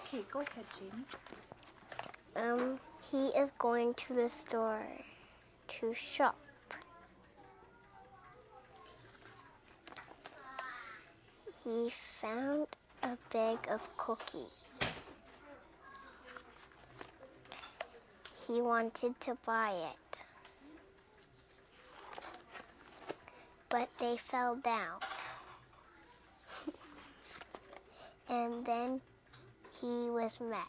Okay, go ahead, Jamie. He is going to the store to shop. He found a bag of cookies. He wanted to buy it, but they fell down. And then he was mad.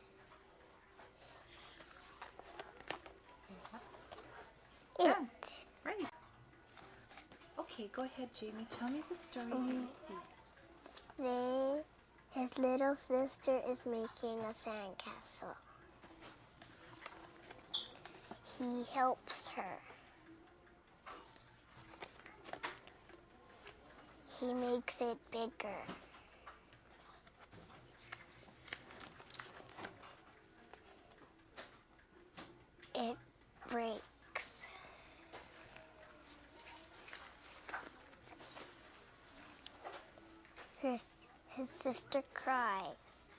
Done. Right. Okay, go ahead, Jamie. Tell me the story that you see. His little sister is making a sandcastle. He helps her. He makes it bigger. It breaks. His sister cries.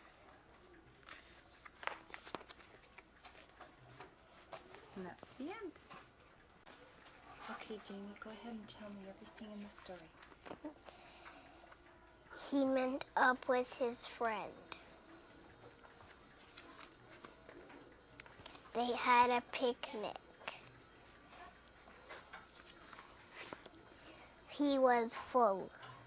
And that's the end. Okay, Jamie, go ahead and tell me everything in the story. He met up with his friend. They had a picnic. He was full.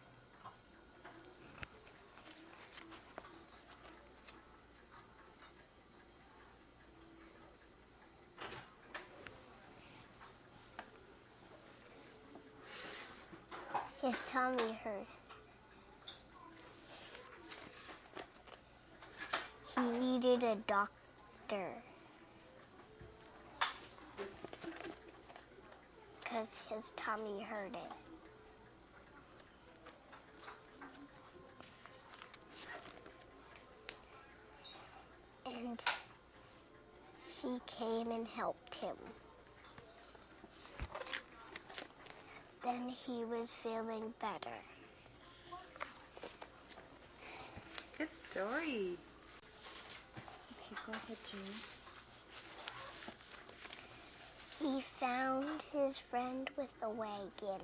His tummy hurt. He needed a doctor because his tummy hurted. And she came and helped him. Then he was feeling better. Good story. Okay, go ahead, Jamie. He found his friend with a wagon.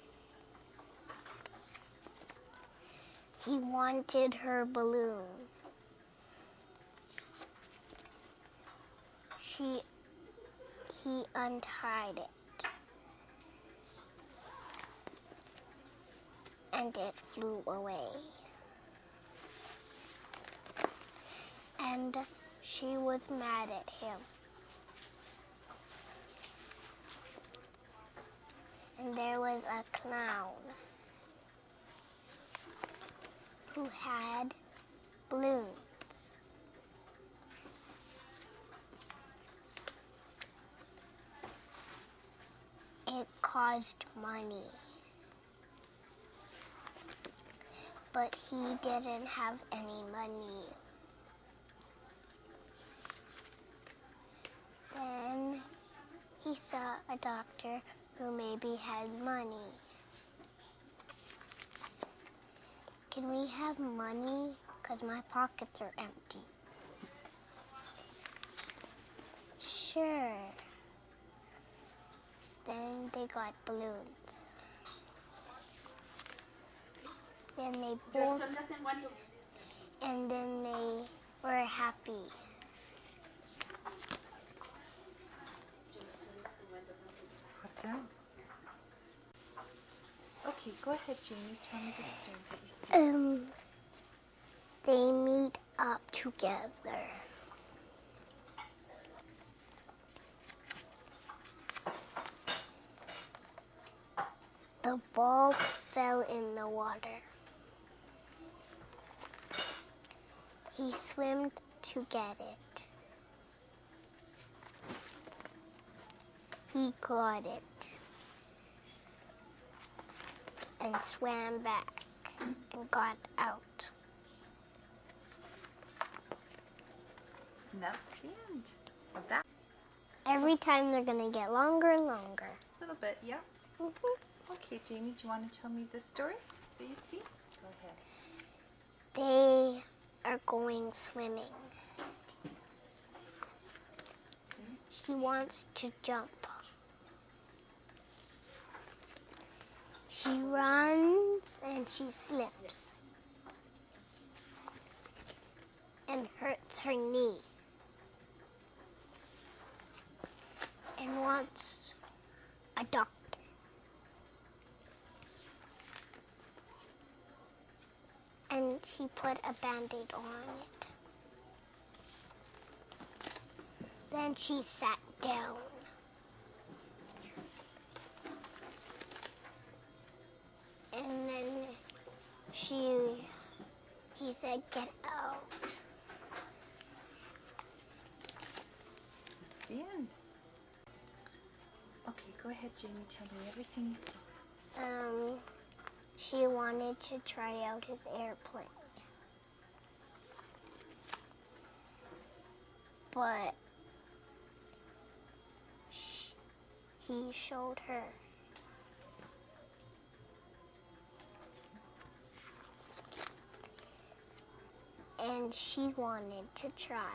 He wanted her balloon. He untied it. And it flew away. And she was mad at him. And there was a clown who had balloons. It cost money. But he didn't have any money. Then he saw a doctor who maybe had money. Can we have money? Because my pockets are empty. Sure. Then they got balloons. Then they both, and then they were happy. Put down. Okay, go ahead, Jamie. Tell me the story that you see. They meet up together. The ball fell in the water. He swam to get it. He got it and swam back and got out. And that's the end of that. Every time they're going to get longer and longer. A little bit, yeah. Okay, Jamie, do you want to tell me the story that you see? Go ahead. are going swimming. She wants to jump. She runs and she slips and hurts her knee and wants a doctor. And he put a Band-Aid on it. Then she sat down. And then he said, "Get out." The end. Okay, go ahead, Jamie. Tell me everything you saw. She wanted to try out his airplane. But he showed her. And she wanted to try.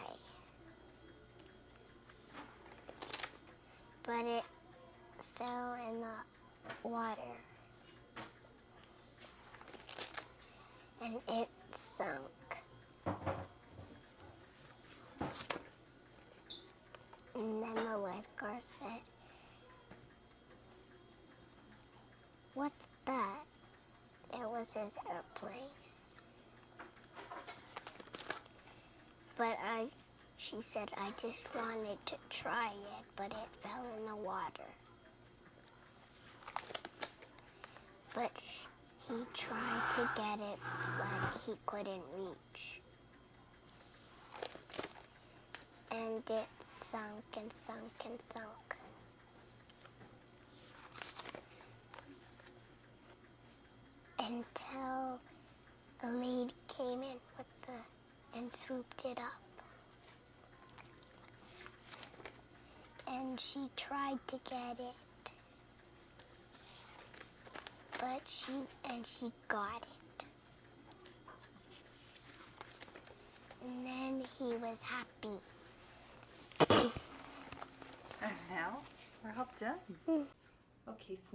But it fell in the water. And it sunk. And then the lifeguard said, "What's that?" It was his airplane. But she said, "I just wanted to try it, but it fell in the water." But he tried to get it, but he couldn't reach. And it sunk and sunk and sunk. Until a lady came in and swooped it up. And she tried to get it. But she got it. And then he was happy. And now we're all done. Okay,